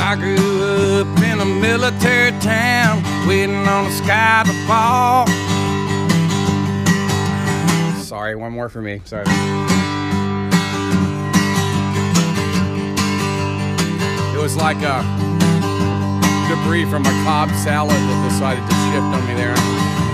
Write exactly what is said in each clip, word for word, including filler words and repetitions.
I grew up in a military town, waiting on the sky to fall. Sorry, one more for me. Sorry. It was like a debris from a Cobb salad that decided to shift on me there.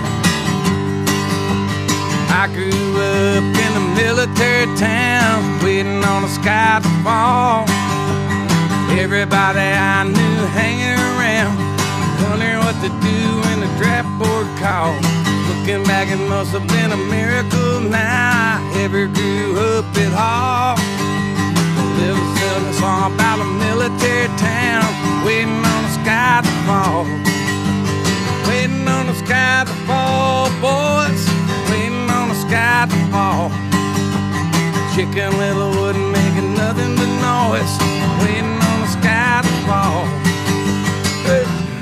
I grew up in a military town, waiting on the sky to fall. Everybody I knew hanging around, wondering what to do when the draft board called. Looking back, it must have been a miracle now I ever grew up at all. There was a song about a military town, waiting on the sky to fall. Waiting on the sky to fall, boys, waiting on the sky to fall. Chicken Little wasn't making nothing but noise, waiting on the sky to fall. Hey.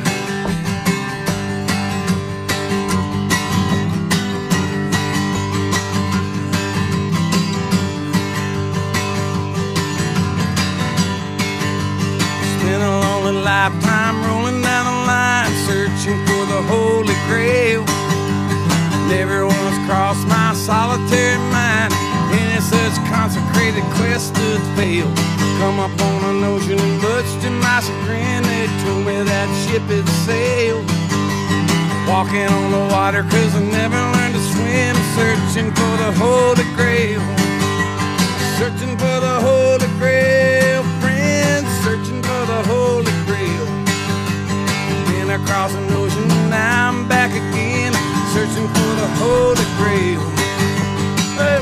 Spent a lonely lifetime rolling down the line, searching for the Holy Grail. Never once crossed my solitary mind any such consecrated quest to fail. Come up on an ocean and much to my chagrin, they told me that ship had sailed. Walking on the water cause I never learned to swim, searching for the Holy Grail. Searching for the Holy Grail, friends, searching for the Holy Grail. Been across an ocean, now I'm back again, searching for the Holy Grail. Hey.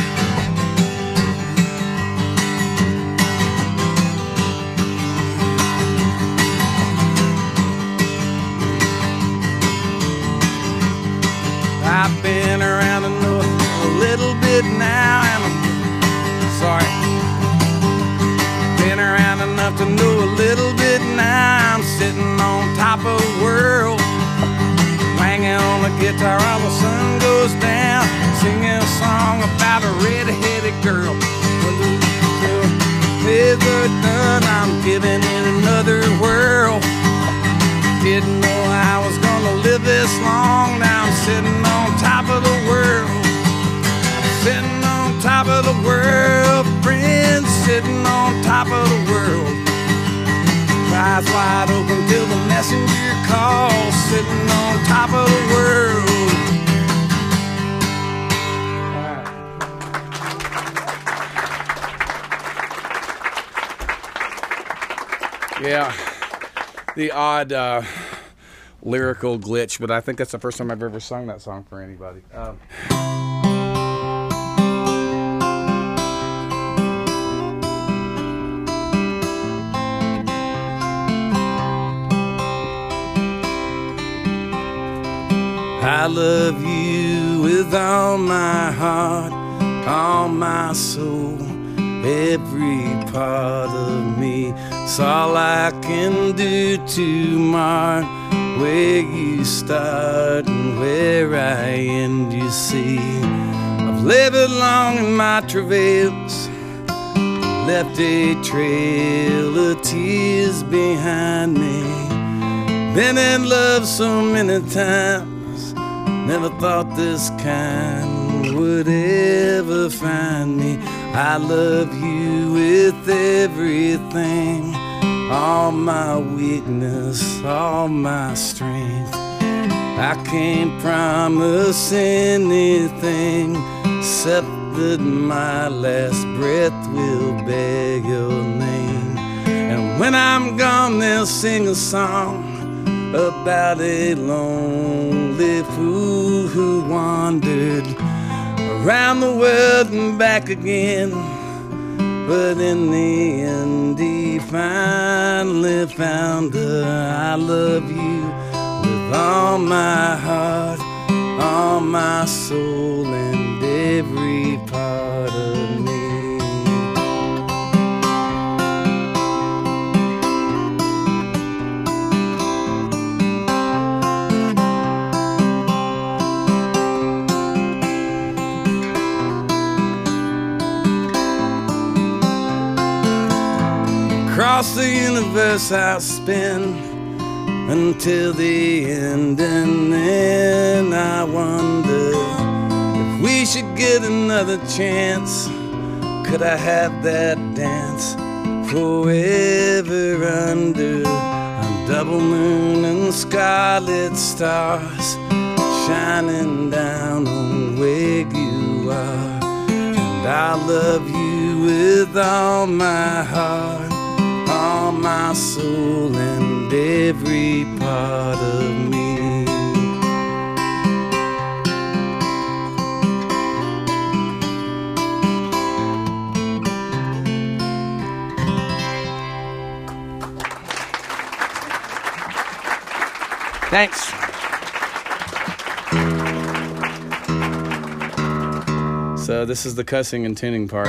I've been around and know a little bit now, and I'm sorry. Been around enough to know a little bit now. I'm sitting on top of the world, banging on the guitar while the sun goes down, singing a song about a red-headed girl. When the days are done, I'm giving it another whirl. Didn't know I was gonna live this long. Now I'm sitting on top of the world, sitting on top of the world, friends, sitting on top of the world. Eyes wide open till the messenger calls, sitting on top of the world. Yeah, the odd uh, lyrical glitch, but I think that's the first time I've ever sung that song for anybody. Um, I love you with all my heart, all my soul, every part of me. It's all I can do to mark where you start and where I end, you see. I've labored long in my travails, left a trail of tears behind me. Been in love so many times, never thought this kind would ever find me. I love you with everything, all my weakness, all my strength. I can't promise anything except that my last breath will bear your name. And when I'm gone, they'll sing a song about a lonely fool who wandered around the world and back again, but in the end he finally found her. I love you with all my heart, all my soul, and every part of me. Across the universe I'll spin until the end, and then I wonder if we should get another chance. Could I have that dance forever under a double moon and scarlet stars shining down on where you are? And I love you with all my heart, all my soul, and every part of me. Thanks. So this is the cussing and tuning part.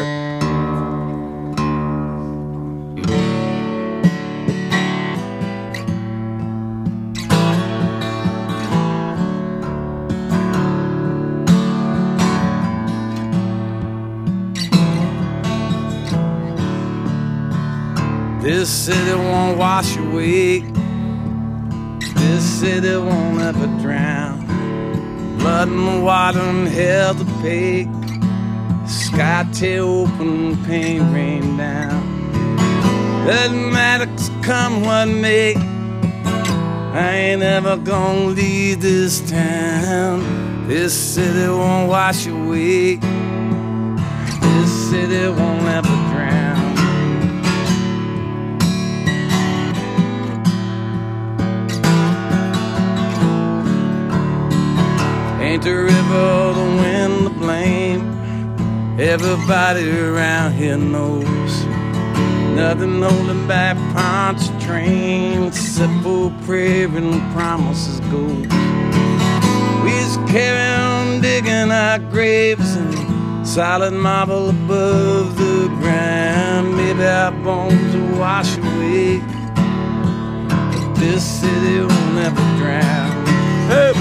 This city won't wash away. This city won't ever drown. Blood and water and hell to pay. Sky tear open, pain rain down. Doesn't matter, 'cause come what may, I ain't ever gonna leave this town. This city won't wash away. This city won't ever drown. Ain't the river or the wind to blame. Everybody around here knows nothing holding back Pontchartrain except for prayer and promises gold. We just carry on digging our graves in solid marble above the ground. Maybe our bones will wash away, but this city will never drown. Hey!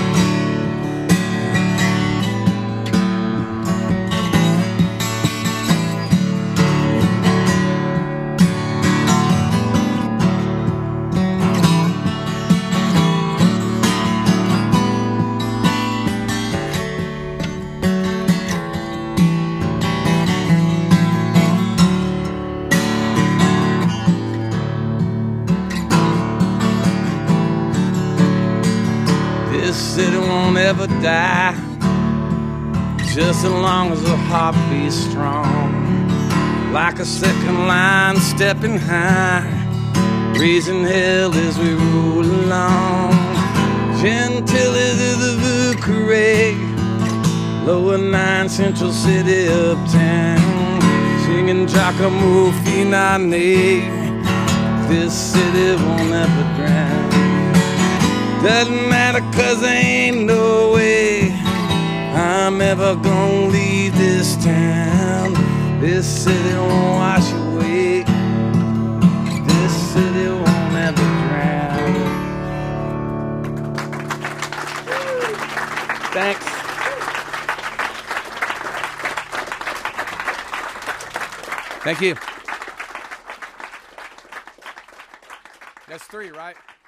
This city won't ever die, just as long as the heart beats strong. Like a second line stepping high, raising hell as we roll along. Gentility to the Vucare, lower nine Central City uptown, singing Giacomo Finale. This city won't ever drown. Doesn't matter, 'cause there ain't no way I'm ever gonna leave this town. This city won't wash away. This city won't ever drown. Thanks. Thank you. That's three, right?